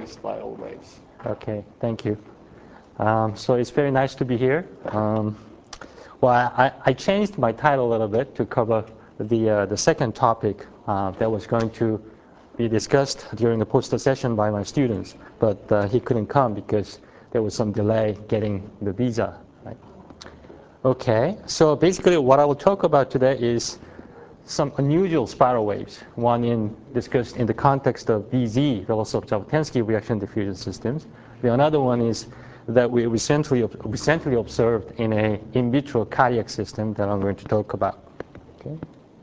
spiral waves. Okay, thank you. So it's very nice to be here. Well, I changed my title a little bit to cover the second topic that was going to be discussed during the poster session by my students, but he couldn't come because there was some delay getting the visa. Right? Okay, so basically what I will talk about today is some unusual spiral waves. One discussed in the context of VZ, Veloso-Jabotinsky reaction diffusion systems. The another one is that we recently observed in a in vitro cardiac system that I'm going to talk about. Okay.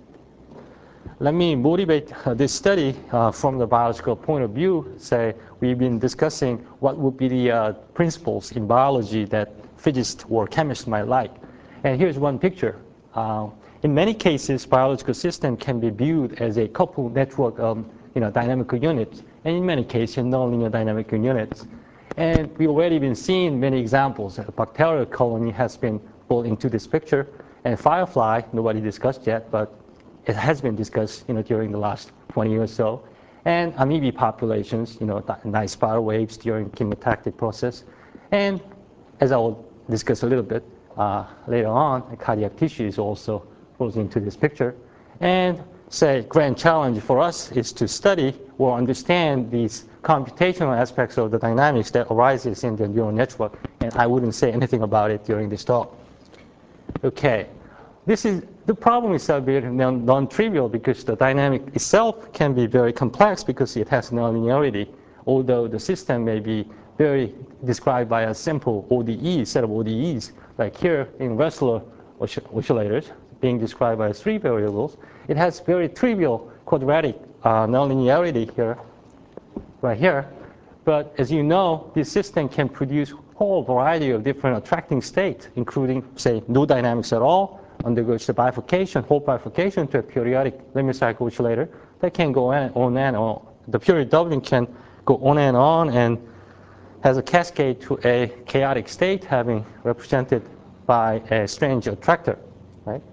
Let me motivate this study from the biological point of view. Say we've been discussing what would be the principles in biology that physicists or chemists might like. And here's one picture. In many cases, biological system can be viewed as a coupled network of dynamical units, and in many cases, nonlinear dynamical units. And we've already been seeing many examples. A bacterial colony has been brought into this picture, and firefly, nobody discussed yet, but it has been discussed during the last 20 years or so. And amoeba populations, nice spiral waves during chemotactic process. And as I will discuss a little bit later on, cardiac tissue is also goes into this picture. And say grand challenge for us is to study or understand these computational aspects of the dynamics that arises in the neural network. And I wouldn't say anything about it during this talk. Okay, the problem is very non-trivial because the dynamic itself can be very complex because it has nonlinearity, although the system may be very described by a simple ODE, set of ODEs, like here in Wechsler oscillators, being described by 3 variables. It has very trivial quadratic nonlinearity here, right here. But as you know, this system can produce a whole variety of different attracting states, including, say, no dynamics at all, undergoes the bifurcation, whole bifurcation to a periodic limit cycle oscillator that can go on and on. The period doubling can go on and has a cascade to a chaotic state having represented by a strange attractor, right?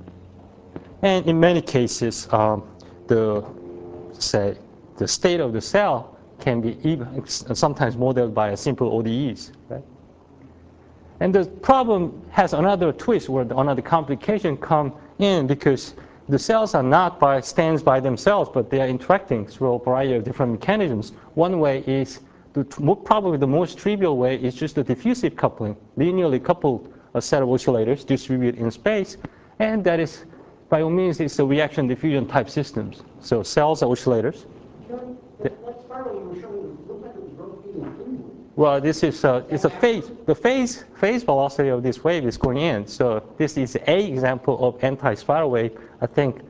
And in many cases, the state of the cell can be even sometimes modeled by a simple ODEs, right? And the problem has another twist where another complication come in because the cells are not stands by themselves, but they are interacting through a variety of different mechanisms. One way is, probably the most trivial way is just the diffusive coupling, linearly coupled a set of oscillators distributed in space, and that is, by all means, it's a reaction diffusion type systems. So cells are oscillators. That spiral you were showing looked like it was rotating inward. Well, this is it's a phase. The phase velocity of this wave is going in. So this is a example of anti-spiral wave. I think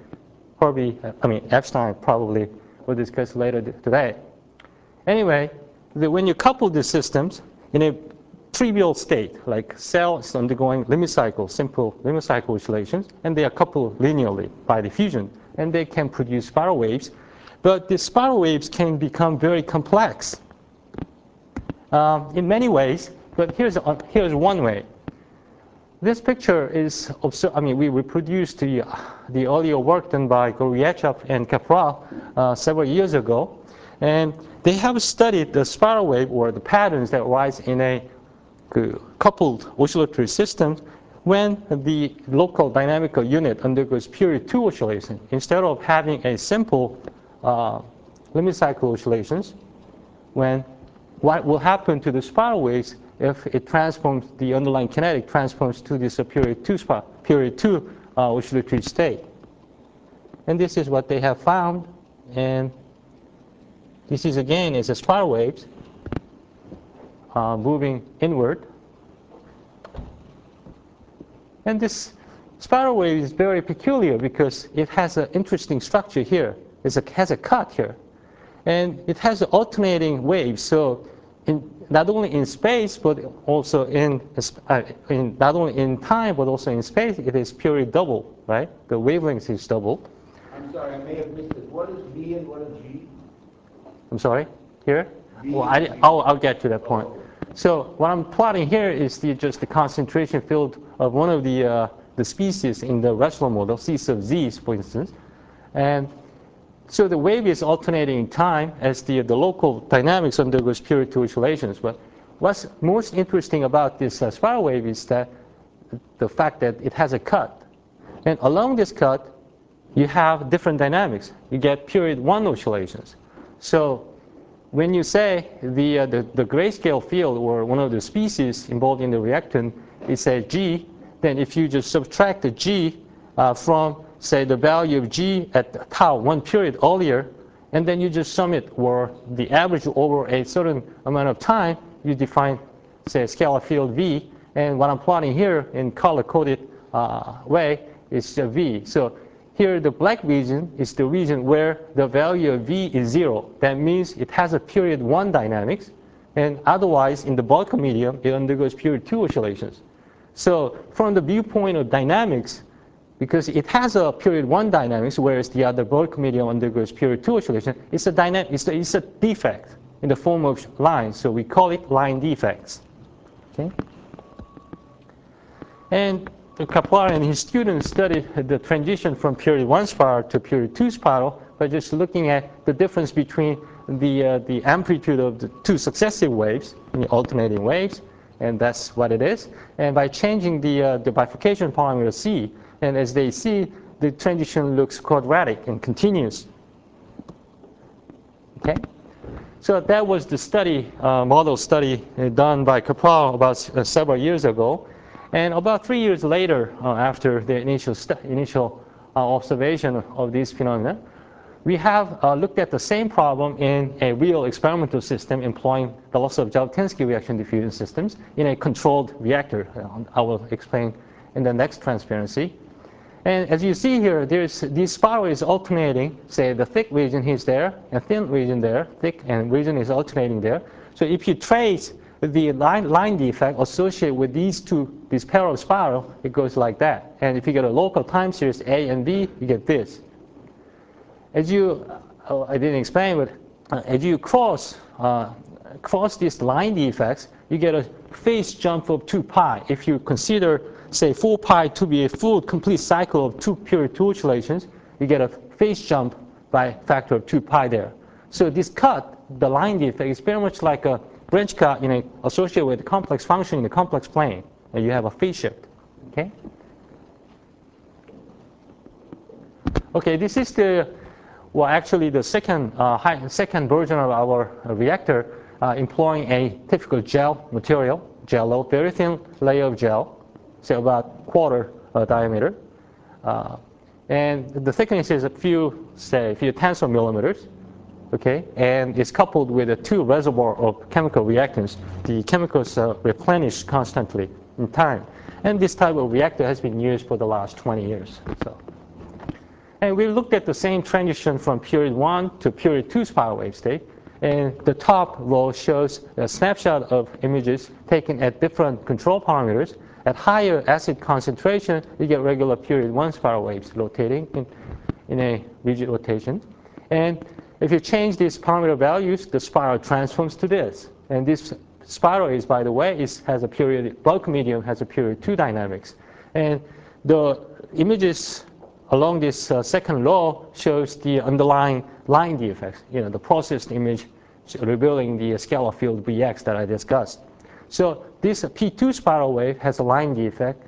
Epstein probably will discuss later today. Anyway, when you couple these systems in a trivial state, like cells undergoing simple limit cycle oscillations, and they are coupled linearly by diffusion, and they can produce spiral waves. But the spiral waves can become very complex in many ways, but here's one way. This picture is, we reproduced the earlier work done by Goryachev and Capral several years ago, and they have studied the spiral wave or the patterns that arise in a coupled oscillatory system when the local dynamical unit undergoes period 2 oscillation. Instead of having a simple limit cycle oscillations, what will happen to the spiral waves if it transforms, the underlying kinetic transforms to this period 2 oscillatory state. And this is what they have found. And this is, again, is a spiral waves moving inward. And this spiral wave is very peculiar because it has an interesting structure here. It has a cut here. And it has alternating waves. So not only in space, but also not only in time, but also in space, it is period double, right? The wavelength is double. I'm sorry, I may have missed it. What is B and what is G? I'm sorry, here? B Well, and G. I'll get to that point. So what I'm plotting here is just the concentration field of one of the species in the Wechsler model, C sub z, for instance. And So the wave is alternating in time as the local dynamics undergoes period 2 oscillations. But what's most interesting about this spiral wave is that the fact that it has a cut. And along this cut, you have different dynamics. You get period 1 oscillations. So when you say the grayscale field or one of the species involved in the reactant is a G, then if you just subtract the G from, say, the value of G at tau 1 period earlier, and then you just sum it, or the average over a certain amount of time, you define, say, a scalar field V. And what I'm plotting here in color-coded way is V. So here the black region is the region where the value of V is 0. That means it has a period 1 dynamics. And otherwise, in the bulk medium, it undergoes period 2 oscillations. So from the viewpoint of dynamics, because it has a period 1 dynamics, whereas the other bulk medium undergoes period 2 oscillation, it's a defect in the form of lines. So we call it line defects. Okay? And Kaplar and his students studied the transition from period 1 spiral to period 2 spiral by just looking at the difference between the amplitude of the 2 successive waves, the alternating waves, and that's what it is. And by changing the bifurcation parameter C, and as they see, the transition looks quadratic and continuous. Okay? So that was the study, model study done by Kaplar about several years ago. And about 3 years later, after the initial observation of these phenomena, we have looked at the same problem in a real experimental system employing the loss of Jabotinsky reaction diffusion systems in a controlled reactor. I will explain in the next transparency. And as you see here, there's this spiral is alternating. Say the thick region is there, and thin region there. Thick and region is alternating there. So if you trace the line defect associated with this parallel spiral, it goes like that. And if you get a local time series A and B, you get this. As you, I didn't explain, but as you cross these line defects, you get a phase jump of 2 pi. If you consider, say, 4 pi to be a full complete cycle of 2 period 2 oscillations, you get a phase jump by a factor of 2 pi there. So this cut, the line defect, is very much like a branch cut associated with a complex function in the complex plane, and you have a phase shift. Okay. Okay, this is actually the second version of our reactor employing a typical gel material, jello, very thin layer of gel, say about quarter diameter, and the thickness is a few tens of millimeters. Okay, and it's coupled with a 2 reservoir of chemical reactants. The chemicals are replenished constantly in time, and this type of reactor has been used for the last 20 years. So. And we looked at the same transition from period 1 to period 2 spiral wave state. And the top row shows a snapshot of images taken at different control parameters. At higher acid concentration, you get regular period 1 spiral waves rotating in a rigid rotation. And if you change these parameter values, the spiral transforms to this. And this spiral is, by the way, has a period, bulk medium has a period 2 dynamics. And the images along this second row shows the underlying line defects, the processed image revealing the scalar field Vx that I discussed. So this P2 spiral wave has a line defect,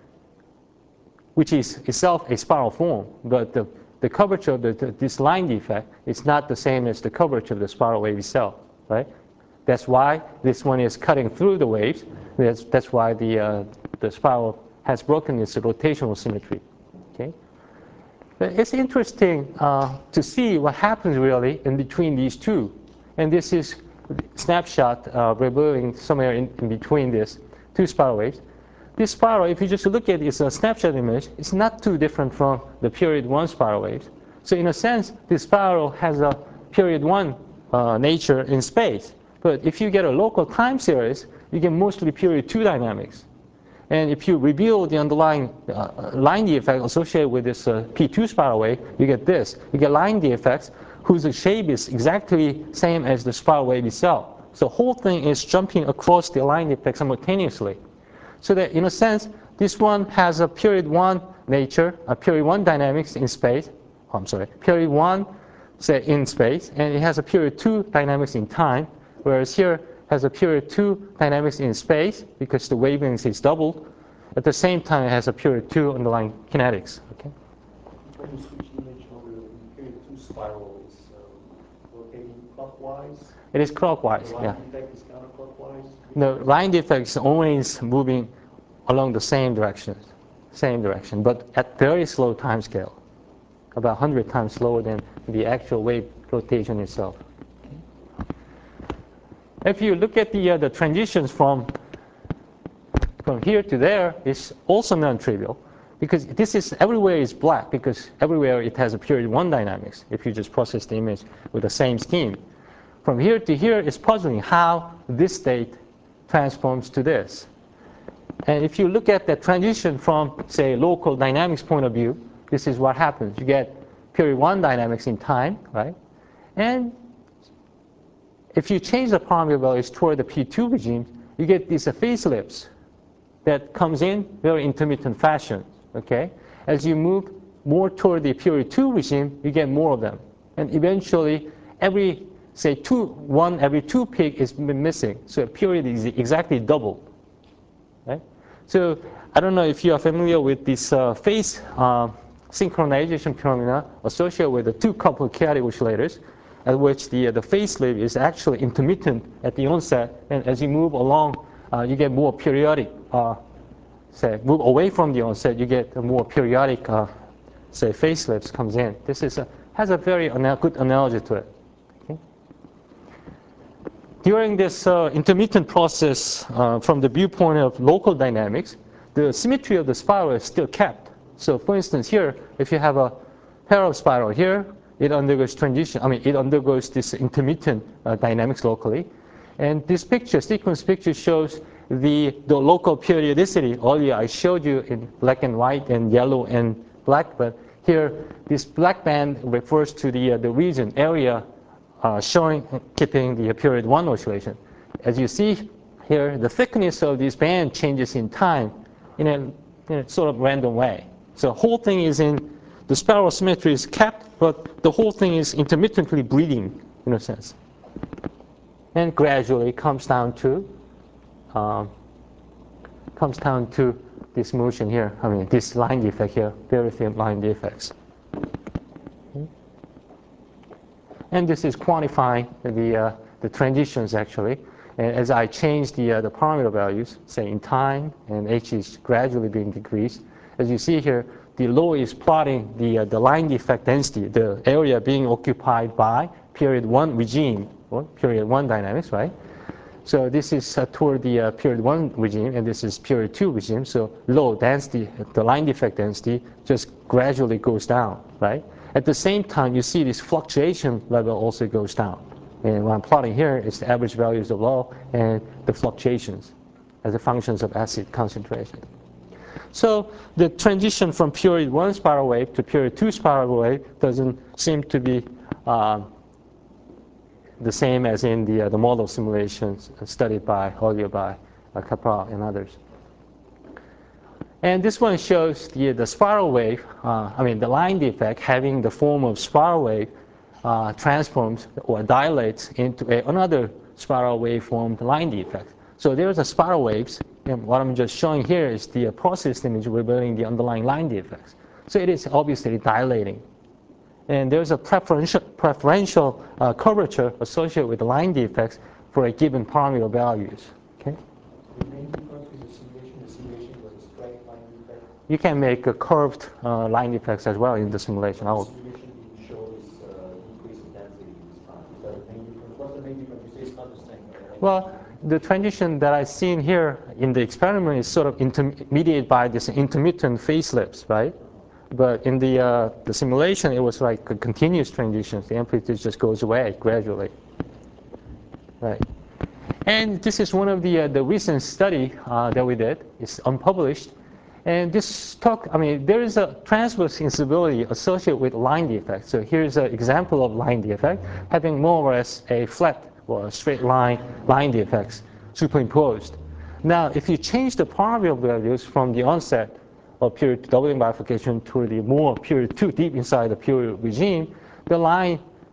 which is itself a spiral form, but the curvature of this line defect is not the same as the curvature of the spiral wave itself, right? That's why this one is cutting through the waves. That's why the spiral has broken its rotational symmetry. Okay. But it's interesting to see what happens really in between these two. And this is a snapshot revealing somewhere in between these 2 spiral waves. This spiral, if you just look at it, it's a snapshot image. It's not too different from the period 1 spiral waves. So in a sense, this spiral has a period 1 nature in space. But if you get a local time series, you get mostly period 2 dynamics. And if you reveal the underlying line defect associated with this P2 spiral wave, you get this. You get line defects whose shape is exactly same as the spiral wave itself. So the whole thing is jumping across the line defect simultaneously. So that in a sense, this one has a period 1 nature, a period 1 dynamics in space. Period 1 say, in space, and it has a period 2 dynamics in time, whereas here has a period 2 dynamics in space because the wavelength is doubled. At the same time, it has a period 2 underlying kinetics. Okay? When you switch the image over, the period 2 spiral is rotating clockwise. It is clockwise, the yeah. line defect is counterclockwise. The line defect is always moving along the same direction, but at very slow time scale, about 100 times slower than the actual wave rotation itself. If you look at the transitions from here to there, it's also non-trivial, because this is everywhere is black, because everywhere it has a period 1 dynamics if you just process the image with the same scheme. From here to here, it's puzzling how this state transforms to this. And if you look at the transition from, say, local dynamics point of view, this is what happens. You get period 1 dynamics in time, right? And if you change the parameter values toward the P2 regime, you get these facelifts that comes in very intermittent fashion, okay? As you move more toward the period 2 regime, you get more of them. And eventually, every, say, 1 every 2 peak is missing. So a period is exactly doubled, right? So I don't know if you are familiar with this phase synchronization phenomena associated with the 2 coupled chaotic oscillators, at which the facelift is actually intermittent at the onset, and as you move along, you get more periodic, say, move away from the onset, you get a more periodic, say, facelifts comes in. This is has a very good analogy to it. Okay? During this intermittent process, from the viewpoint of local dynamics, the symmetry of the spiral is still kept. So for instance, here, if you have a pair of spiral here, it undergoes transition. I mean, it undergoes this intermittent dynamics locally. And this picture, sequence picture, shows the local periodicity. Earlier, I showed you in black and white and yellow and black, but here, this black band refers to the region area keeping the period 1 oscillation. As you see here, the thickness of this band changes in time in a sort of random way. So the whole thing is the spiral symmetry is kept, but the whole thing is intermittently breeding, in a sense. And gradually comes down to this motion here. I mean, this line defect here, very thin line defects. And this is quantifying the transitions, actually. And as I change the parameter values, say in time, and h is gradually being decreased, as you see here, the low is plotting the line defect density, the area being occupied by period 1 regime, or period 1 dynamics, right? So this is toward the period 1 regime, and this is period 2 regime. So low density, the line defect density, just gradually goes down, right? At the same time, you see this fluctuation level also goes down. And what I'm plotting here is the average values of low and the fluctuations as a functions of acid concentration. So the transition from period 1 spiral wave to period 2 spiral wave doesn't seem to be the same as in the model simulations studied earlier by Capral and others. And this one shows the spiral wave, the line defect having the form of spiral wave transforms or dilates into another spiral wave formed line defect. So there's a spiral waves, and what I'm just showing here is the processed image revealing the underlying line defects. So it is obviously dilating. And there's a preferential curvature associated with the line defects for a given parameter values. Okay? The main difference with the simulation was a straight line defect. You can make a curved line defects as well in the simulation. The simulation didn't show this increase in density this time. Is that the main difference? What's the main difference? You say it's not the same. Well, the transition that I've seen here in the experiment is sort of mediated by this intermittent facelifts, right? But in the simulation, it was like a continuous transition. The amplitude just goes away gradually, right? And this is one of the recent study that we did. It's unpublished. And this there is a transverse instability associated with line defect. So here's an example of line defect having more or less a flat or a straight line defects superimposed. Now, if you change the parameter values from the onset of period doubling bifurcation to the more period 2 deep inside the period regime, the line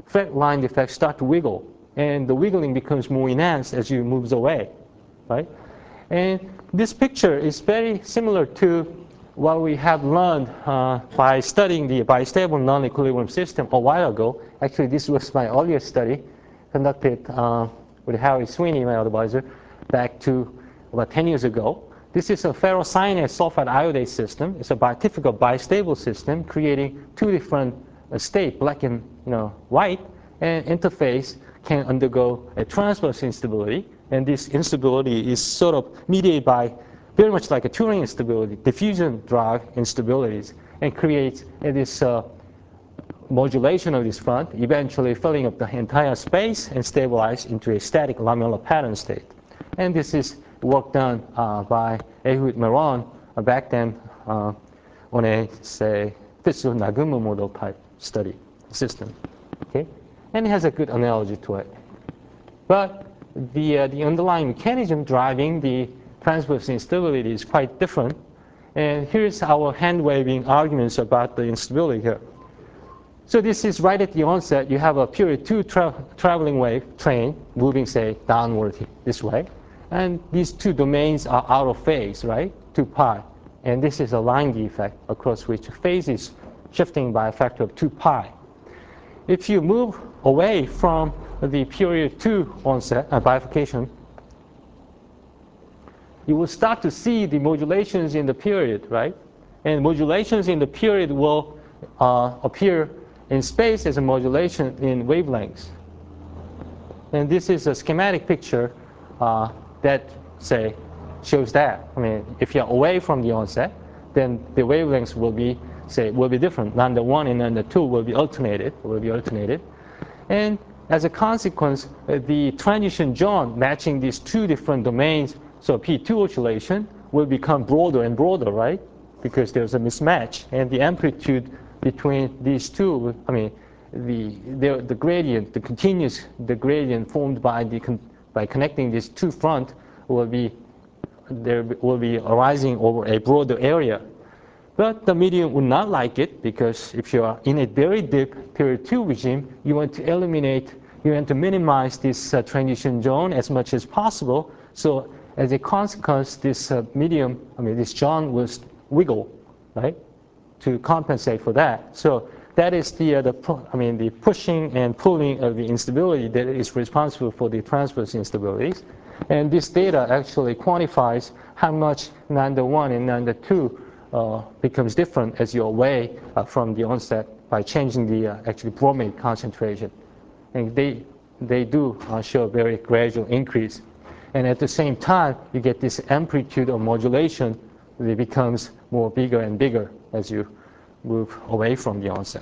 line defects start to wiggle, and the wiggling becomes more enhanced as you move away, right? And this picture is very similar to what we have learned by studying the bistable non-equilibrium system a while ago. Actually, this was my earlier study conducted with Harry Sweeney, my advisor, back to about 10 years ago. This is a ferrocyanate sulfide iodide system. It's a typical bistable system creating two different states, black and white, and interface can undergo a transverse instability. And this instability is sort of mediated by very much like a Turing instability, diffusion drive instabilities, and creates this modulation of this front, eventually filling up the entire space and stabilize into a static lamellar pattern state. And this is work done by Ehud Meron back then on a, say, Fitsue-Nagumo model type study system. Okay? And it has a good analogy to it. But the underlying mechanism driving the transverse instability is quite different. And here's our hand-waving arguments about the instability here. So this is right at the onset. You have a period 2 traveling wave train moving, say, downward this way. And these two domains are out of phase, right? 2 pi. And this is a line defect across which phase is shifting by a factor of 2 pi. If you move away from the period 2 onset, bifurcation, you will start to see the modulations in the period, right? And modulations in the period will appear in space as a modulation in wavelengths. And this is a schematic picture that, say, shows that. I mean, if you're away from the onset, then the wavelengths will be, say, will be different. Lambda 1 and lambda 2 will be alternated. And as a consequence, the transition zone matching these two different domains, so P2 oscillation, will become broader and broader, right? Because there's a mismatch. And the amplitude between these two, I mean, the gradient, the gradient formed by connecting these two front will be arising over a broader area. But the medium would not like it, because if you are in a very deep period 2 regime, you want to minimize this transition zone as much as possible. So as a consequence, this medium, this zone will wiggle, right, to compensate for that. So that is the pushing and pulling of the instability that is responsible for the transverse instabilities. And this data actually quantifies how much lambda 1 and lambda 2 becomes different as you're away from the onset by changing the actually bromide concentration. And they do show a very gradual increase. And at the same time, you get this amplitude of modulation that becomes more bigger and bigger as you move away from the onset.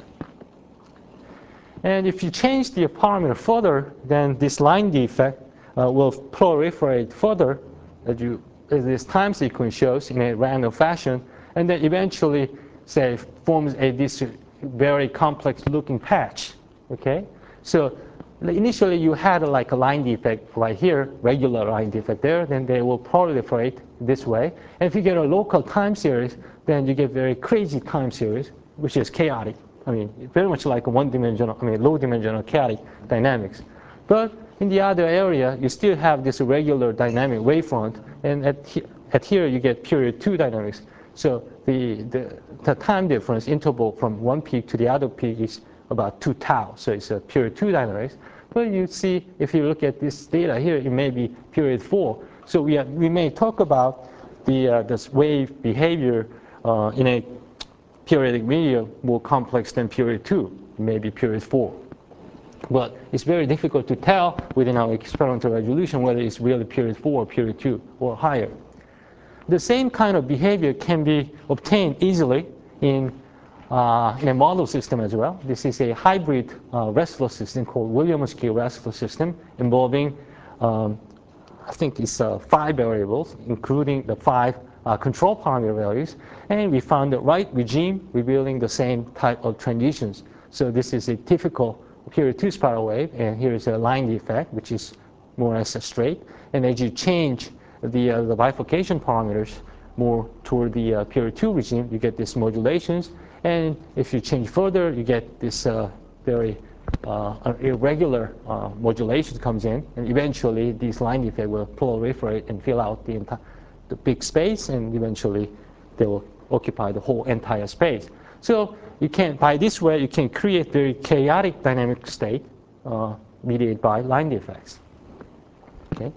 And if you change the parameter further, then this line defect will proliferate further, as this time sequence shows, in a random fashion, and then eventually, say, forms this very complex looking patch. Okay? So initially you had like a line defect right here, regular line defect there, then they will proliferate this way. And if you get a local time series, then you get very crazy time series, which is chaotic. I mean, very much like a low-dimensional chaotic dynamics. But in the other area, you still have this regular dynamic wavefront, and at here you get period 2 dynamics. So the time difference interval from one peak to the other peak is about 2 tau. So it's a period 2 dynamics. But you see, if you look at this data here, it may be period 4. So we may talk about this wave behavior in a periodic medium more complex than period 2, maybe period 4. But it's very difficult to tell within our experimental resolution whether it's really period 4 or period 2 or higher. The same kind of behavior can be obtained easily in a model system as well. This is a hybrid Ressler system called Williams-Gill Ressler system involving, I think it's 5 variables, including the 5 control parameter values. And we found the right regime revealing the same type of transitions. So this is a typical period 2 spiral wave, and here is a line defect, which is more or less straight. And as you change the bifurcation parameters more toward the period 2 regime, you get these modulations. And if you change further, you get this very irregular modulation comes in, and eventually these line defects will proliferate and fill out the big space, and eventually they will occupy the whole entire space. So you can, by this way, you can create very chaotic dynamic state mediated by line defects. Okay.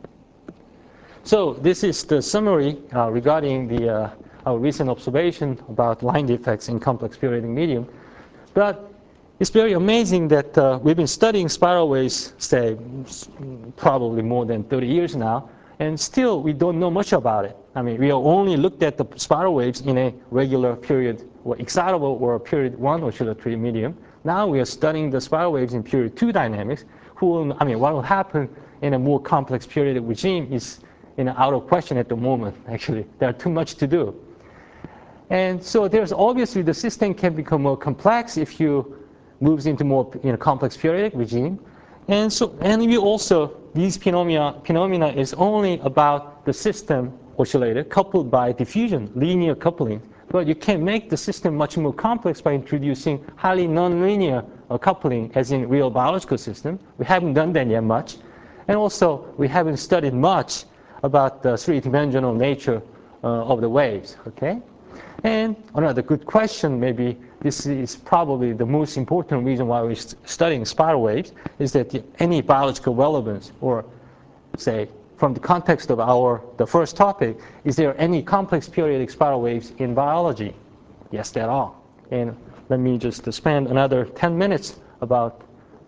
So this is the summary regarding our recent observation about line defects in complex periodic medium. But it's very amazing that we've been studying spiral waves, say, probably more than 30 years now, and still we don't know much about it. I mean, we have only looked at the spiral waves in a regular period, or excitable or period 1 oscillatory medium. Now we are studying the spiral waves in period 2 dynamics. What will happen in a more complex periodic regime is out of question at the moment, actually. There's too much to do. And so there's obviously the system can become more complex if you moves into more complex periodic regime. And we also, these phenomena is only about the system oscillator coupled by diffusion, linear coupling. But you can make the system much more complex by introducing highly nonlinear coupling, as in real biological system. We haven't done that yet much. And also, we haven't studied much about the three-dimensional nature of the waves, okay? And another good question, maybe this is probably the most important reason why we're studying spiral waves, is that any biological relevance, or say, from the context of the first topic, is there any complex periodic spiral waves in biology? Yes, there are. And let me just spend another 10 minutes about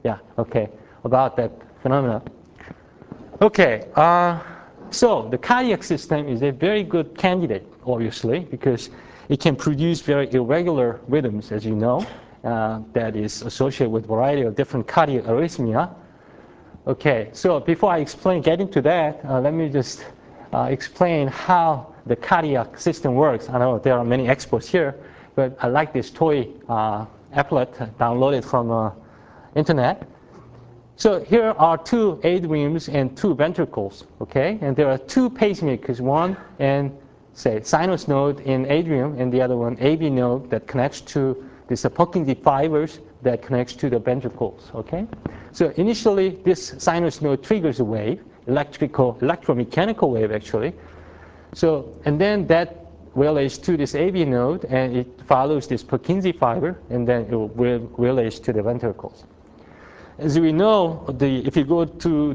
that phenomena. Okay, so the cardiac system is a very good candidate, obviously, because it can produce very irregular rhythms, as you know, that is associated with a variety of different cardiac arrhythmia. Okay, so before I get into that, let me just explain how the cardiac system works. I know there are many experts here, but I like this toy applet downloaded from internet. So here are two atriums and two ventricles, okay? And there are two pacemakers, one and say sinus node in atrium, and the other one AV node that connects to these Purkinje fibers that connects to the ventricles, okay? So initially, this sinus node triggers a wave, electromechanical wave actually. So, and then that relays to this AV node, and it follows this Purkinje fiber, and then it relays to the ventricles. As we know, if you go to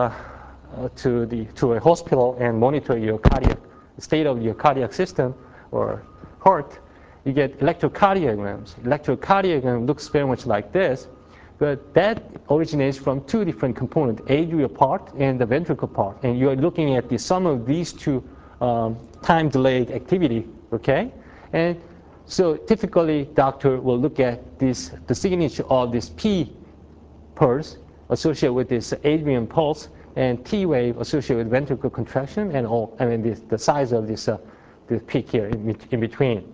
a hospital and monitor your state of your cardiac system or heart, you get electrocardiograms. Electrocardiogram looks very much like this, but that originates from two different components, atrial part and the ventricle part. And you are looking at the sum of these two time-delayed activity, okay? And so typically, doctor will look at the signature of this P pulse associated with this atrium pulse, and T wave associated with ventricular contraction, and the size of this peak here in between.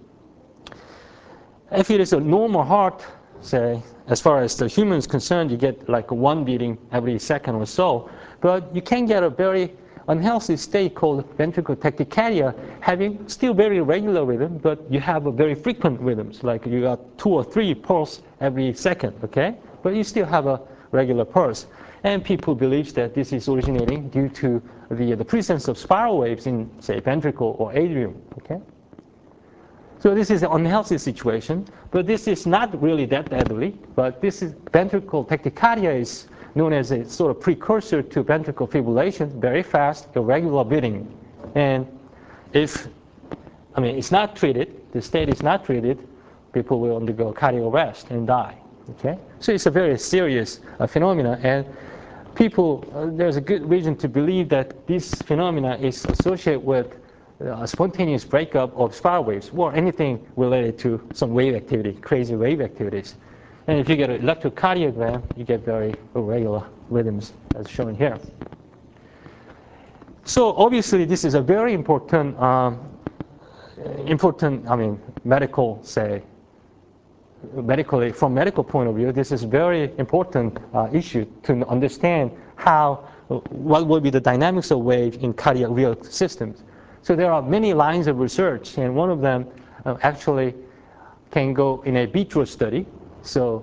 If it is a normal heart, say, as far as the human is concerned, you get like one beating every second or so, but you can get a very unhealthy state called ventricular tachycardia, having still very regular rhythm, but you have a very frequent rhythms, like you got 2 or 3 pulse every second, okay? But you still have a regular pulse. And people believe that this is originating due to the presence of spiral waves in, say, ventricle or atrium, okay? So this is an unhealthy situation, but this is not really that deadly, but this is ventricular tachycardia is known as a sort of precursor to ventricular fibrillation, very fast, irregular beating. And it's not treated, the state is not treated, people will undergo cardiac arrest and die, okay? So it's a very serious phenomena, and there's a good reason to believe that this phenomena is associated with a spontaneous breakup of spiral waves or anything related to some wave activity, crazy wave activities. And if you get an electrocardiogram, you get very irregular rhythms as shown here. So obviously this is a very important, medical, from medical point of view, this is very important issue to understand what will be the dynamics of waves in cardiac real systems. So there are many lines of research, and one of them actually can go in a vitro study. So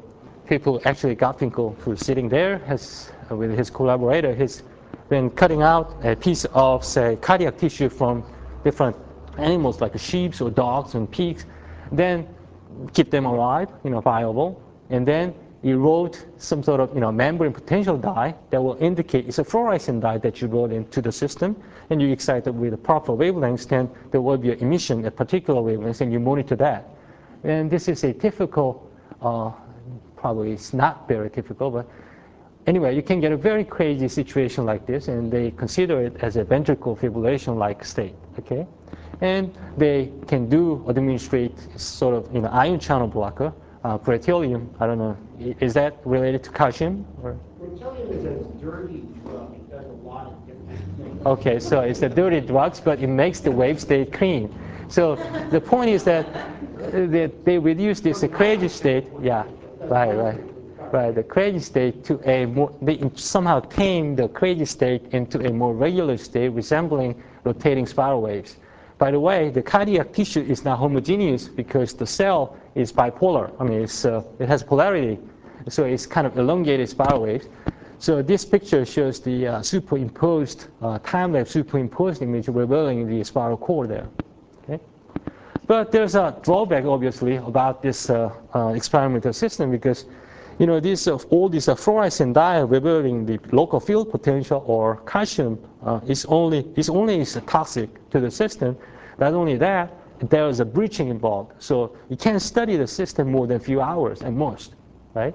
people, actually Garfinkel, who's sitting there, has with his collaborator, he's been cutting out a piece of, say, cardiac tissue from different animals like sheep or dogs and pigs, then keep them alive, viable, and then you wrote some sort of membrane potential dye that will indicate it's a fluorescent dye that you wrote into the system, and you excite it with the proper wavelengths, then there will be an emission at particular wavelengths, and you monitor that. And this is a typical, probably it's not very typical, but anyway, you can get a very crazy situation like this, and they consider it as a ventricle fibrillation-like state, okay? And they can administrate sort of ion channel blocker, breathilium. I don't know, is that related to calcium? Or? Breathilium is a dirty drug. It does a lot of different things. Okay, so it's a dirty drugs, but it makes the wave stay clean. So the point is that they reduce this crazy state, yeah, right, the crazy state to a more, they somehow tame the crazy state into a more regular state resembling rotating spiral waves. By the way, the cardiac tissue is not homogeneous because the cell is bipolar. I mean, it has polarity, so it's kind of elongated spiral waves. So this picture shows the superimposed, time-lapse superimposed image revealing the spiral core there. Okay? But there's a drawback, obviously, about this experimental system because all these fluorescent dye revealing the local field potential or calcium is only toxic to the system. Not only that, there is a breaching involved. So you can't study the system more than a few hours at most, right?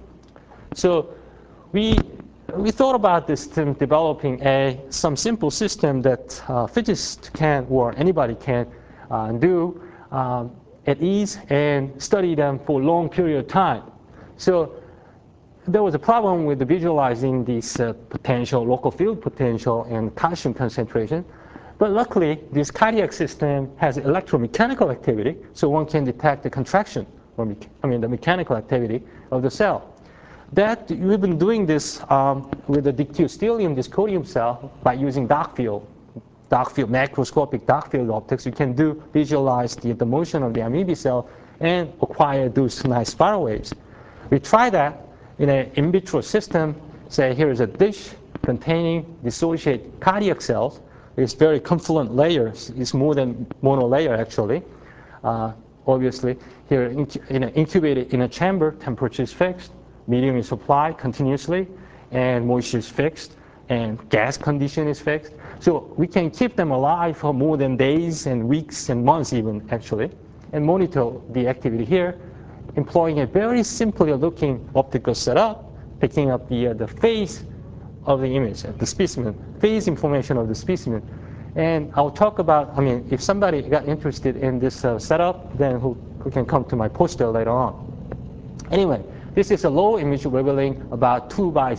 So we thought about this system developing some simple system that physicists can or anybody can do at ease and study them for a long period of time. So there was a problem with visualizing this potential, local field potential, and calcium concentration. But luckily, this cardiac system has electromechanical activity, so one can detect the contraction, or the mechanical activity of the cell. That we've been doing this with the dictyostelium dyscodium cell by using dark field, macroscopic dark field optics. You can visualize the motion of the amoeba cell and acquire those nice spiral waves. We try that in an in vitro system. Say here is a dish containing dissociated cardiac cells. It's very confluent layers. It's more than monolayer actually. Obviously, here incubated in a chamber, temperature is fixed, medium is applied continuously, and moisture is fixed, and gas condition is fixed. So we can keep them alive for more than days and weeks and months even actually, and monitor the activity here, employing a very simply looking optical setup, picking up the phase of the image, the specimen, phase information of the specimen. And I'll talk about, if somebody got interested in this setup, then who can come to my poster later on. Anyway, this is a low image revealing about 2 by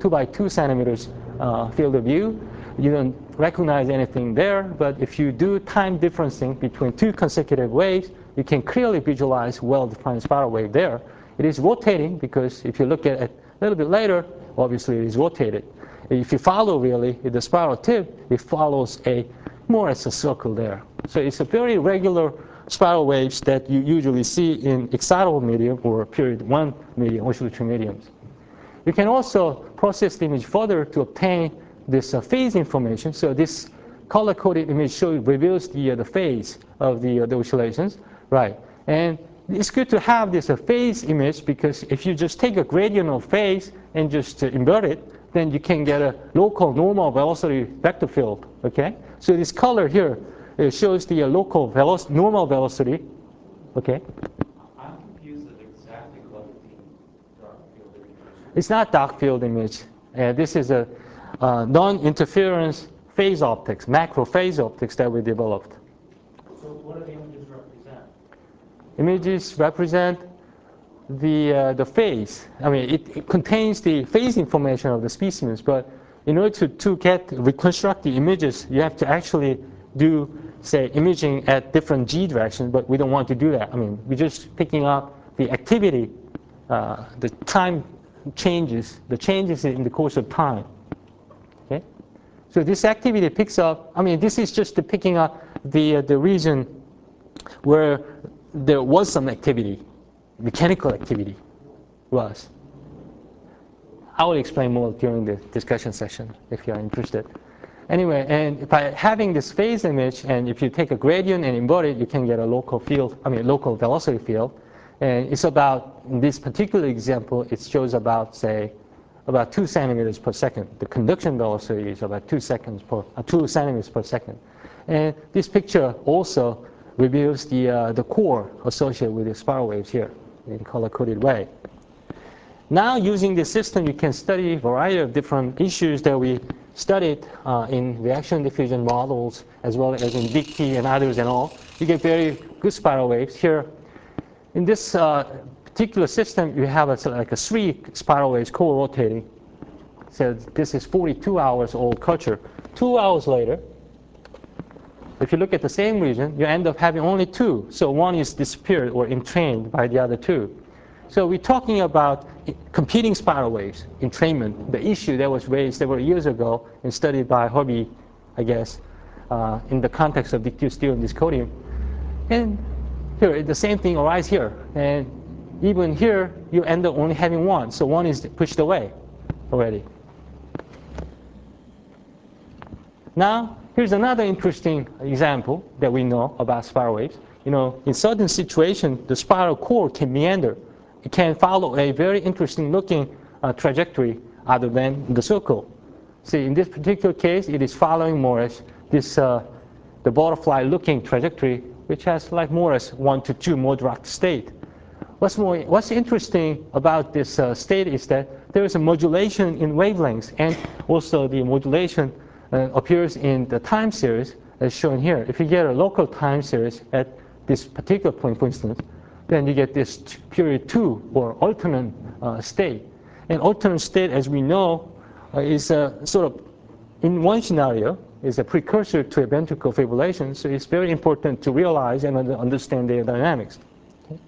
2 centimeters field of view. You don't recognize anything there, but if you do time differencing between 2 consecutive waves, you can clearly visualize well-defined spiral wave there. It is rotating because if you look at it a little bit later, obviously it is rotated. If you follow really the spiral tip, it follows more as a circle there. So it's a very regular spiral waves that you usually see in excitable medium or period 1 medium, oscillatory mediums. You can also process the image further to obtain this phase information. So this color-coded image reveals the phase of the oscillations, right? And it's good to have this phase image because if you just take a gradient of phase and just invert it, then you can get a local normal velocity vector field, okay? So this color here, it shows the local normal velocity, okay? I'm confused at exactly what the dark field image is. It's not dark field image. This is a non-interference phase optics, macro phase optics that we developed. So what do the images represent? Images represent the phase. It contains the phase information of the specimens, but in order to reconstruct the images, you have to actually do, say, imaging at different G directions, but we don't want to do that. We're just picking up the activity, the time changes, the changes in the course of time. Okay? So this activity picks up, this is just picking up the region where there was some activity, mechanical activity. was. I will explain more during the discussion session if you are interested. Anyway, and by having this phase image, and if you take a gradient and invert it, you can get a local field, local velocity field. And it's about, in this particular example, it shows about, say, about 2 centimeters per second. The conduction velocity is about 2 centimeters per second. And this picture also reveals the core associated with the spiral waves here in color-coded way. Now, using this system, you can study a variety of different issues that we studied in reaction diffusion models, as well as in Dicke and others and all. You get very good spiral waves here. In this particular system, you have like a 3 spiral waves co-rotating. So this is 42 hours old culture. 2 hours later, if you look at the same region, you end up having only 2. So one is disappeared or entrained by the other 2. So we're talking about competing spiral waves, entrainment, the issue that was raised several years ago and studied by Herbie, I guess, in the context of diffuse steel dyscodium. And here, the same thing arises here. And even here, you end up only having 1. So 1 is pushed away already. Now, here's another interesting example that we know about spiral waves. In certain situations, the spiral core can meander. It can follow a very interesting looking trajectory other than the circle. See, in this particular case, it is following more or less this, the butterfly looking trajectory, which has like more or less 1 to 2 Moiré state. What's interesting about this state is that there is a modulation in wavelengths, and also the modulation appears in the time series as shown here. If you get a local time series at this particular point, for instance, then you get this period 2 or alternate state. And alternate state, as we know, is sort of, in one scenario, is a precursor to a ventricular fibrillation. So it's very important to realize and understand their dynamics. Okay.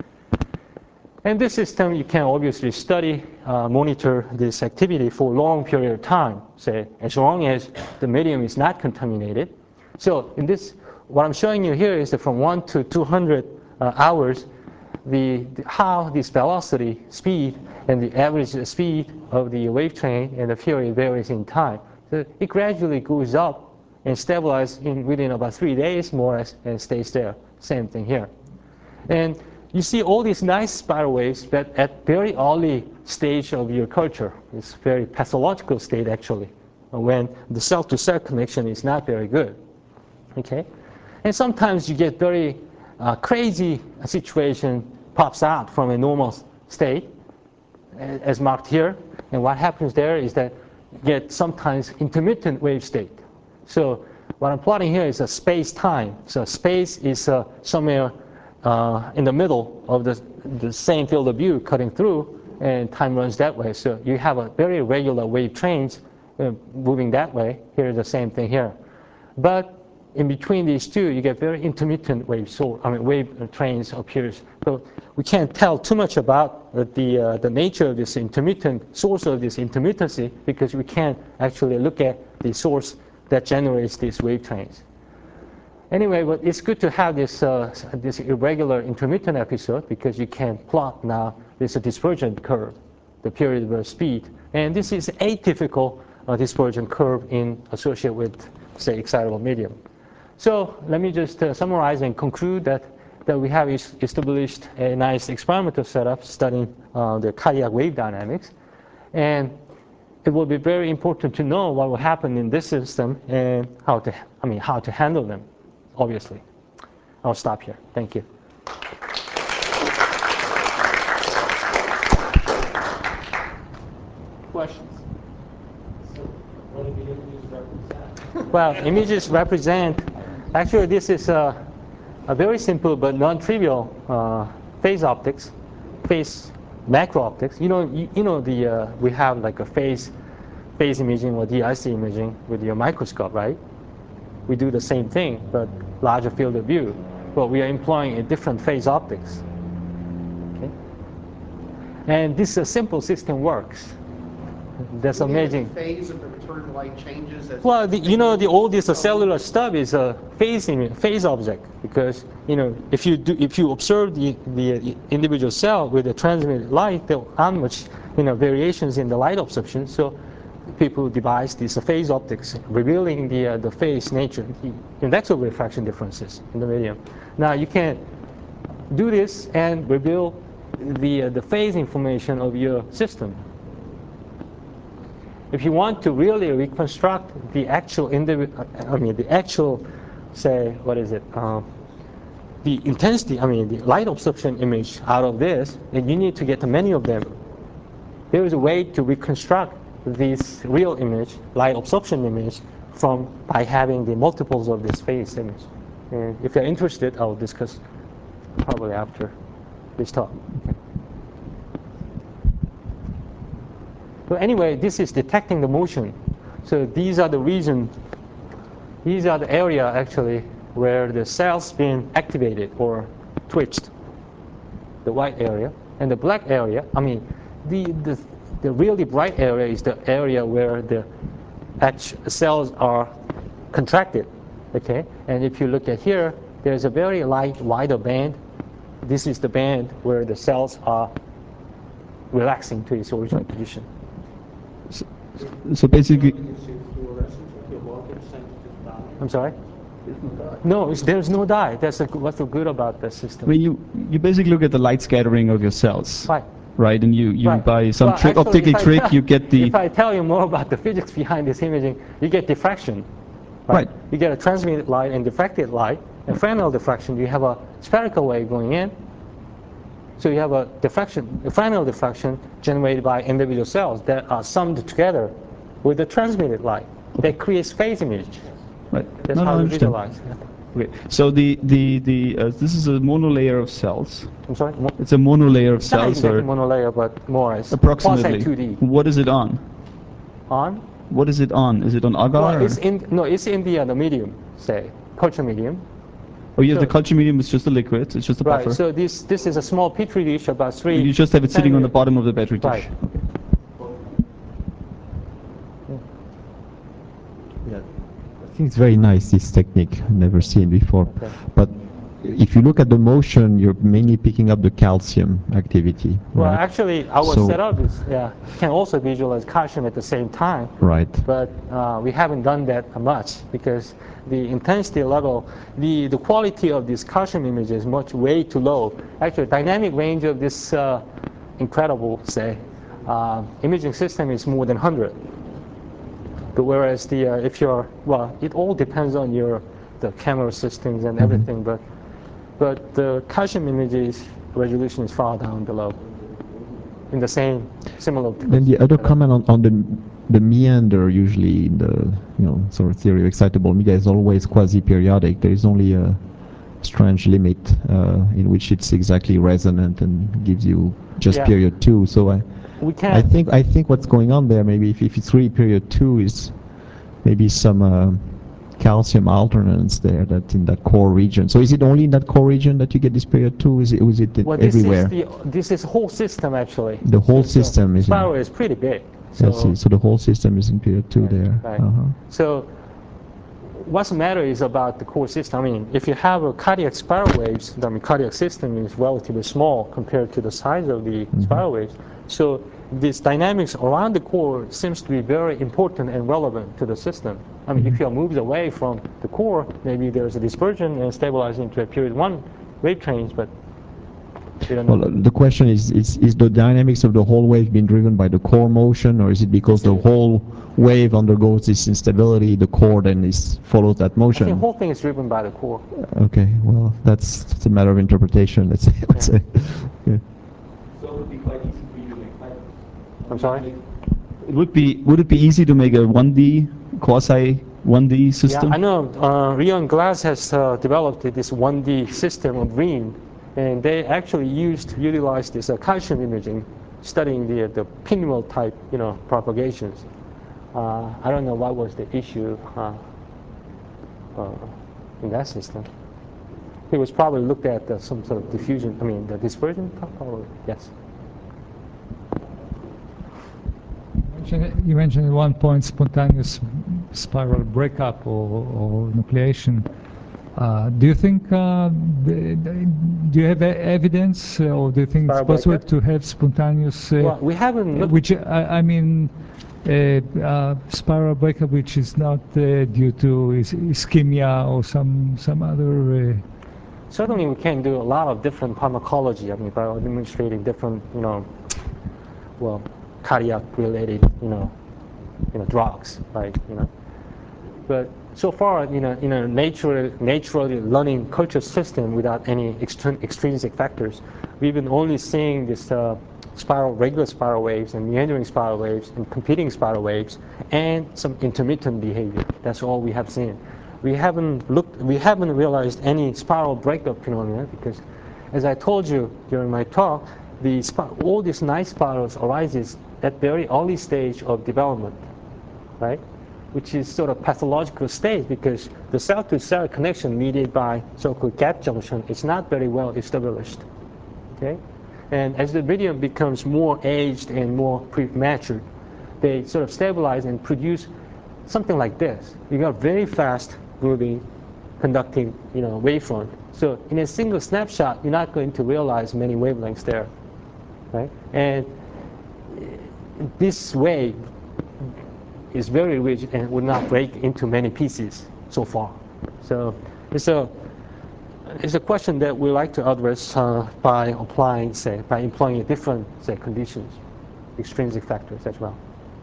And this system, you can obviously study, monitor this activity for a long period of time, say, as long as the medium is not contaminated. So in this, what I'm showing you here is that from 1 to 200 hours, how this velocity, speed, and the average speed of the wave train and the period varies in time. So it gradually goes up and stabilizes within about 3 days more or less and stays there. Same thing here. And you see all these nice spiral waves that at very early stage of your culture. It's very pathological state actually, when the cell-to-cell connection is not very good. Okay, and sometimes you get very crazy situation pops out from a normal state, as marked here. And what happens there is that you get sometimes intermittent wave state. So what I'm plotting here is a space-time. So space is somewhere in the middle of the same field of view cutting through, and time runs that way. So you have a very regular wave trains moving that way. Here's the same thing here. But in between these two, you get very intermittent wave trains appears. So we can't tell too much about the nature of this intermittent source of this intermittency, because we can't actually look at the source that generates these wave trains. Anyway, but it's good to have this this irregular intermittent episode, because you can plot now this dispersion curve, the period of speed, and this is atypical dispersion curve associated with, say, excitable medium. So let me just summarize and conclude that we have established a nice experimental setup studying the cardiac wave dynamics. And it will be very important to know what will happen in this system and how to handle them, obviously. I'll stop here. Thank you. Questions? So what do the images represent? Well, images represent, actually this is a very simple but non-trivial phase optics, phase macro optics. You know we have like a phase imaging or DIC imaging with your microscope, right? We do the same thing, but larger field of view. But we are employing a different phase optics. Okay? And this simple system works. That's Looking at the amazing. phase of the return light changes as. Well, all this cellular stuff is a phase object, because if you observe the individual cell with the transmitted light, there aren't much variations in the light absorption. So people devised these phase optics, revealing the phase nature, the indexical refraction differences in the medium. Now you can do this and reveal the phase information of your system. If you want to really reconstruct the actual say, what is it? The intensity, the light absorption image out of this, and you need to get many of them. There is a way to reconstruct this real image, light absorption image, by having the multiples of this phase image. And if you're interested, I'll discuss probably after this talk. But anyway, this is detecting the motion. So these are the area actually where the cell's been activated or twitched, the white area. And the black area, the really bright area is the area where the cells are contracted, okay? And if you look at here, there's a very light, wider band. This is the band where the cells are relaxing to its original position. So basically, I'm sorry? No, there's no dye. That's what's so good about the system. you basically look at the light scattering of your cells. Right. Right, and you Right. by some optical trick, you get the. If I tell you more about the physics behind this imaging, you get diffraction. Right. You get a transmitted light and diffracted light. And Fresnel diffraction, you have a spherical wave going in. So you have a Fresnel diffraction generated by individual cells that are summed together with the transmitted light. That creates phase image. Right. That's how you visualize. Yeah. Okay. So this is a monolayer of cells. I'm sorry? It's a monolayer of It's not cells, exactly or monolayer, but more as approximately. quasi-2D. What is it on? On? What is it on? Is it on agar? Well, it's in the medium, say, culture medium. Oh, yeah, the culture medium is just a liquid. It's just a buffer. Right. So this is a small petri dish, about 3. You just have it sitting on the bottom of the petri dish. Right. Okay. Yeah, I think it's very nice, this technique. Never seen before. Okay. But if you look at the motion, you're mainly picking up the calcium activity. Well, right? actually, our So- setup is can also visualize calcium at the same time. Right. But we haven't done that much because the intensity level, the quality of this calcium image is way too low. Actually, dynamic range of this incredible, say, imaging system is more than 100. But whereas it all depends on the camera systems and everything. But the calcium images resolution is far down below. In the similar. Then the other comment on the meander, usually in the sort of theory of excitable media, is always quasi-periodic. There is only a strange limit in which it's exactly resonant and gives you just period 2. So I think what's going on there, maybe if it's really period 2, is maybe some calcium alternance there that's in that core region. So is it only in that core region that you get this period 2? Was it everywhere? This is whole system actually. The whole system is. Spiral is pretty big. So, so the whole system is in period 2 there. Right. So what's the matter is about the core system. If you have a cardiac spiral waves, cardiac system is relatively small compared to the size of the spiral waves. So this dynamics around the core seems to be very important and relevant to the system. If you move away from the core, maybe there's a dispersion and stabilizing to a period 1 wave change, but we don't know. Well, the question is the dynamics of the whole wave being driven by the core motion, or is it because the whole wave undergoes this instability, the core then follows that motion? I think the whole thing is driven by the core. Okay, well, it's a matter of interpretation, let's say. Yeah. So it would be quite easy for you to make fibers. I'm sorry? Would it be easy to make a 1D quasi 1D system? Yeah, I know. Leon Glass has developed this 1D system of REAM, and they actually utilized this calcium imaging, studying the pinwheel type, propagations. I don't know what was the issue in that system. It was probably looked at some sort of diffusion. The dispersion, probably. Yes. You mentioned at one point spontaneous spiral breakup or nucleation. Do you think, do you have evidence, or do you think it's Spiral possible breakup? to have spontaneous, Well, we haven't looked. which, I mean, spiral breakup which is not due to ischemia or some other... Certainly, we can do a lot of different pharmacology. I mean, by demonstrating different, well, cardiac-related, drugs, right? But so far, in a naturally learning culture system without any extrinsic factors, we've been only seeing this regular spiral waves and meandering spiral waves and competing spiral waves and some intermittent behavior. That's all we have seen. We haven't realized any spiral breakup phenomena because, as I told you during my talk, all these nice spirals arises at very early stage of development, right? Which is sort of pathological stage because the cell-to-cell connection mediated by so-called gap junction is not very well established, okay? And as the medium becomes more aged and more premature, they sort of stabilize and produce something like this. You got very fast moving, conducting, wavefront. So in a single snapshot, you're not going to realize many wavelengths there, right? And this wave is very rigid and would not break into many pieces so far. So it's a question that we like to address by employing different, conditions, extrinsic factors as well.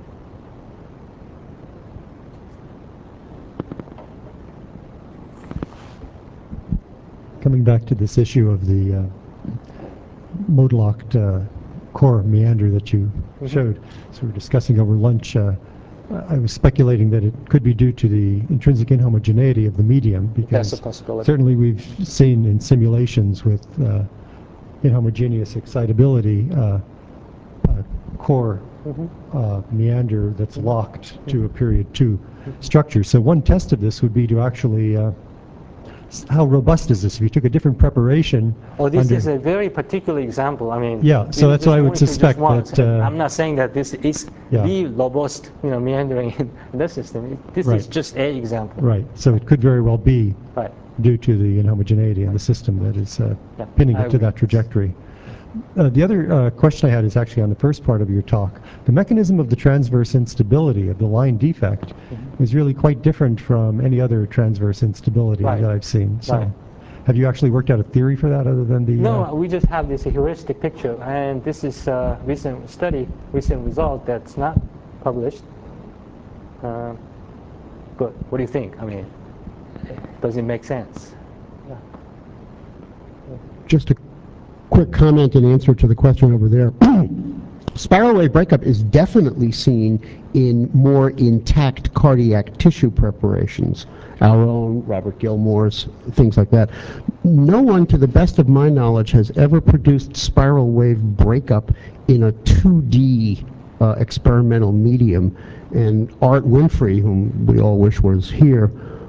Coming back to this issue of the mode-locked core meander that you showed, so we were discussing over lunch, I was speculating that it could be due to the intrinsic inhomogeneity of the medium, because That's a possibility. certainly we've seen in simulations with inhomogeneous excitability core meander that's locked to a period 2 structure. So one test of this would be to actually how robust is this? If you took a different preparation. Oh, this is a very particular example. I mean, yeah. So that's why I would suspect that. I'm not saying that this is the robust, meandering in this system. This is just a example. Right. So it could very well be due to the inhomogeneity in the system that is pinning it to that trajectory. The other question I had is actually on the first part of your talk. The mechanism of the transverse instability of the line defect is really quite different from any other transverse instability that I've seen. So have you actually worked out a theory for that other than the... No, we just have this heuristic picture, and this is a recent result that's not published. But what do you think? I mean, does it make sense? Yeah. Just a quick comment and answer to the question over there. Spiral wave breakup is definitely seen in more intact cardiac tissue preparations. Our own, Robert Gilmore's, things like that. No one, to the best of my knowledge, has ever produced spiral wave breakup in a 2D experimental medium. And Art Winfrey, whom we all wish was here,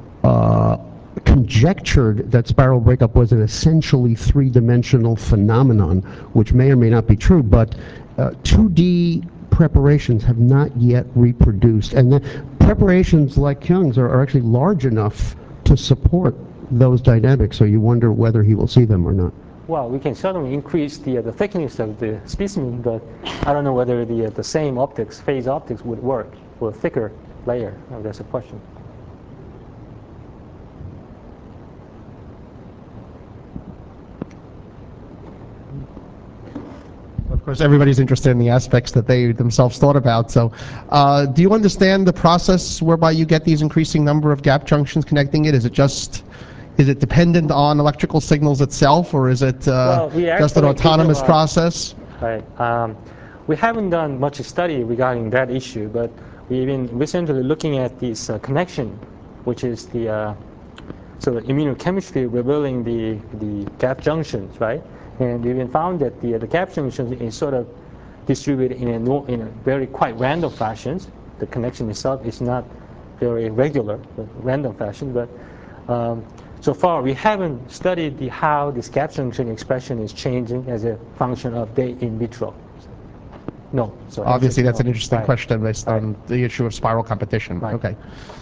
conjectured that spiral breakup was an essentially three-dimensional phenomenon, which may or may not be true, but 2D preparations have not yet reproduced. And the preparations like Kyung's are actually large enough to support those dynamics, so you wonder whether he will see them or not. Well, we can certainly increase the thickness of the specimen, but I don't know whether the same optics, phase optics, would work for a thicker layer. That's a question. Of course, everybody's interested in the aspects that they themselves thought about. So do you understand the process whereby you get these increasing number of gap junctions connecting it? Is it dependent on electrical signals itself, or is it just an autonomous process? Right. We haven't done much study regarding that issue, but we've been recently looking at this connection, which is the immunochemistry revealing the gap junctions, right? And we've found that the gap junctions is sort of distributed in a very quite random fashions. The connection itself is not very regular, but random fashion. But so far, we haven't studied how this gap junction expression is changing as a function of the in vitro. No. So Obviously, that's an no. interesting Right. question based on the issue of spiral competition. Right. Okay.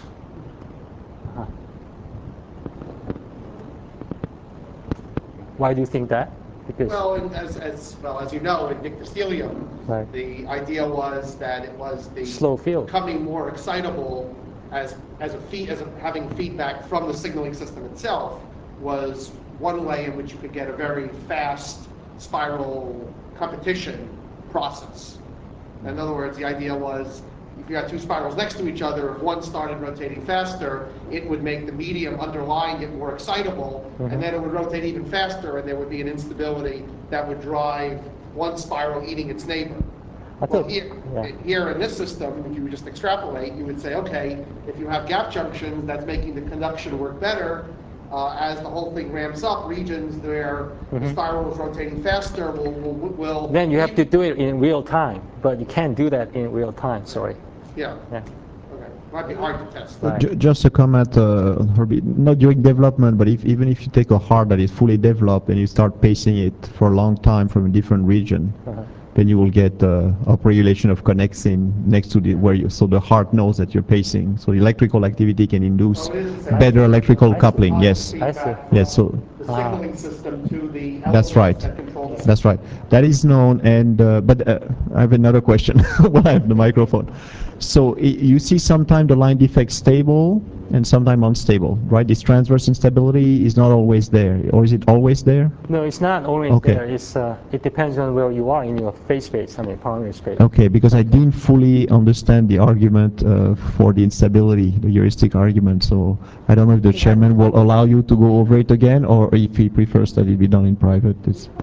Why do you think that? Because Well, and as you know, in dictyostelium, Right. the idea was that it was the Slow field. becoming more excitable as having feedback from the signaling system itself was one way in which you could get a very fast spiral competition process. In other words, the idea was if you had two spirals next to each other, if one started rotating faster, it would make the medium underlying it more excitable, and then it would rotate even faster, and there would be an instability that would drive one spiral eating its neighbor. Well, here in this system, if you would just extrapolate, you would say, okay, if you have gap junctions, that's making the conduction work better. As the whole thing ramps up, regions where the spiral is rotating faster will... Then you have to do it in real time, but you can't do that in real time, sorry. Yeah. Yeah. Okay. Might be hard to test. Right. Just a comment, Herbie, not during development, but even if you take a heart that is fully developed and you start pacing it for a long time from a different region, then you will get upregulation of connexin next to so the heart knows that you're pacing. So the electrical activity can induce better electrical coupling. Yes. I see. Yes. So the signaling system to the that's right. that control the That's right. That is known. And but I have another question while I have the microphone. So you see sometimes the line defect stable and sometimes unstable, right? This transverse instability is not always there, or is it always there? No, it's not always there. It's it depends on where you are in your phase space. I mean, primary space. Okay, because I didn't fully understand the argument for the instability, the heuristic argument. So I don't know if the chairman will allow you to go over it again, or if he prefers that it be done in private.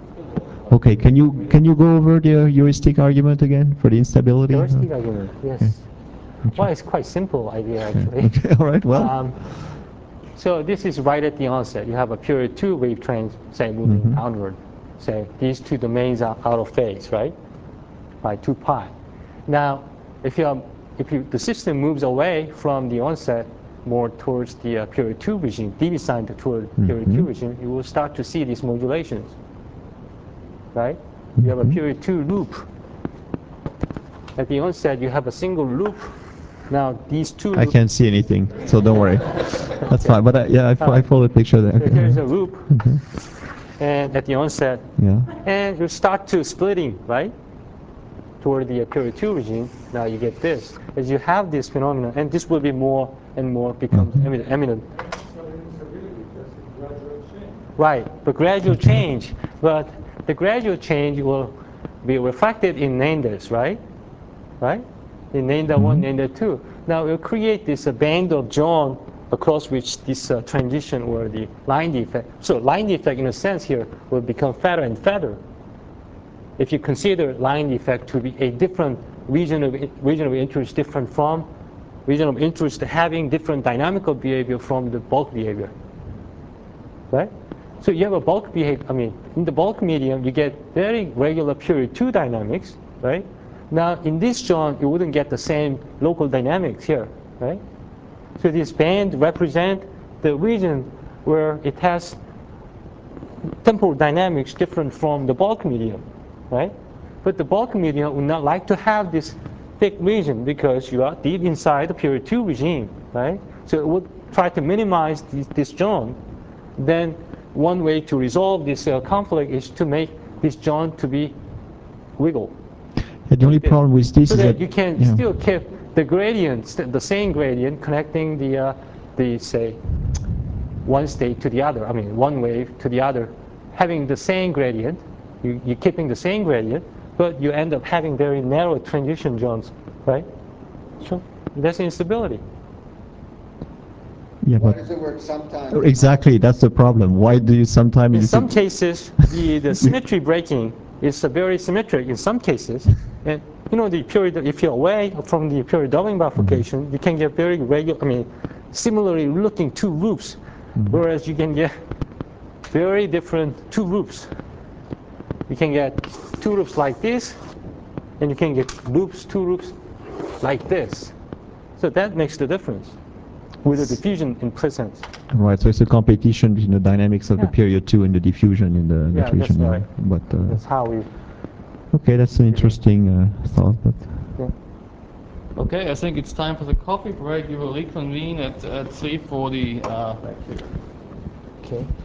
Okay, can you go over the heuristic argument again for the instability? Heuristic argument, yes. Okay. Well, it's quite simple idea actually. Okay, all right. Well. So this is right at the onset. You have a period 2 wave train, say, moving downward. Say these two domains are out of phase, right? By 2 pi. Now, if the system moves away from the onset more towards the period 2 regime, deviated toward period 2 regime, you will start to see these modulations, right? You have a period 2 loop. At the onset, you have a single loop. Now, these two... I can't see anything, so don't worry. That's fine. But I follow the picture there. So here's a loop, and at the onset, and you start to splitting, right? Toward the period 2 regime, now you get this. As you have this phenomenon, and this will be more and more becomes eminent. Right, the gradual change. But the gradual change will be reflected in Nandas, right? Right? In Nanda 1, Nanda 2. Now we'll create this band of John across which this transition or the line defect. So line defect in a sense here will become fatter and fatter. If you consider line defect to be a different region of interest, different from region of interest having different dynamical behavior from the bulk behavior, right? So you have a bulk behavior. I mean, in the bulk medium, you get very regular period 2 dynamics, right? Now, in this zone, you wouldn't get the same local dynamics here, right? So this band represents the region where it has temporal dynamics different from the bulk medium, right? But the bulk medium would not like to have this thick region because you are deep inside the period 2 regime, right? So it would try to minimize this zone. Then one way to resolve this conflict is to make this zone to be wiggle. The only problem with this is that you can still keep the gradients, the same gradient connecting the say one state to the other. I mean one wave to the other, having the same gradient. You're keeping the same gradient, but you end up having very narrow transition zones, right? So that's instability. Yeah, why does it work sometimes? Exactly, that's the problem. Why do you sometimes? In some cases, the symmetry breaking is very symmetric. In some cases, and you know the period. If you're away from the period doubling bifurcation, you can get very regular. I mean, similarly looking 2 loops, whereas you can get very different 2 loops. You can get 2 loops like this, and you can get 2 loops like this. So that makes the difference with the diffusion in presence. Right, so it's a competition between the dynamics of the period 2 and the diffusion in the region. That's right. But that's how we Okay, that's an interesting thought, but. Okay, I think it's time for the coffee break. We will reconvene at 3:40. Okay.